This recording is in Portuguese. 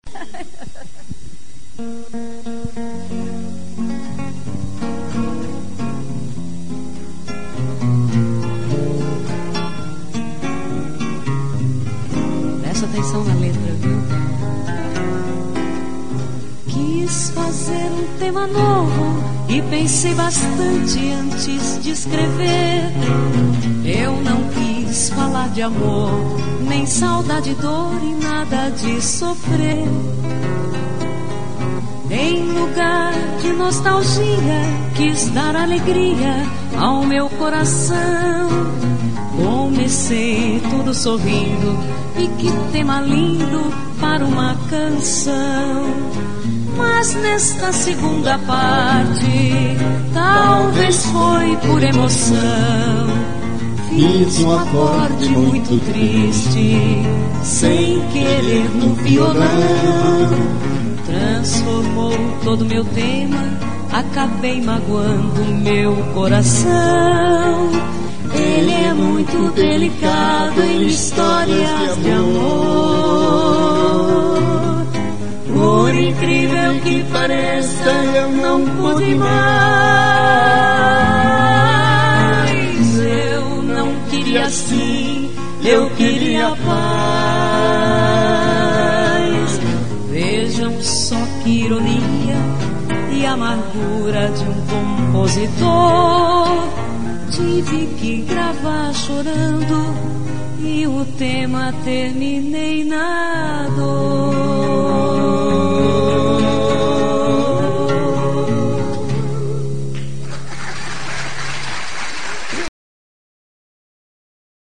Presta atenção na letra, viu? Quis fazer um tema novo e pensei bastante antes de escrever. Eu não quis falar de amor, nem saudade, dor e nada de sofrer. Em lugar de nostalgia, quis dar alegria ao meu coração. Comecei tudo sorrindo, e que tema lindo para uma canção. Mas nesta segunda parte, talvez foi por emoção, fiz um acorde muito triste, sem querer no violão. Transformou todo meu tema, acabei magoando meu coração. Ele é muito delicado em histórias de amor. Por incrível que pareça, eu não pude mais. Eu não queria assim, eu queria paz. Vejam só que ironia e amargura de um compositor. Tive que gravar chorando e o tema terminei na dor.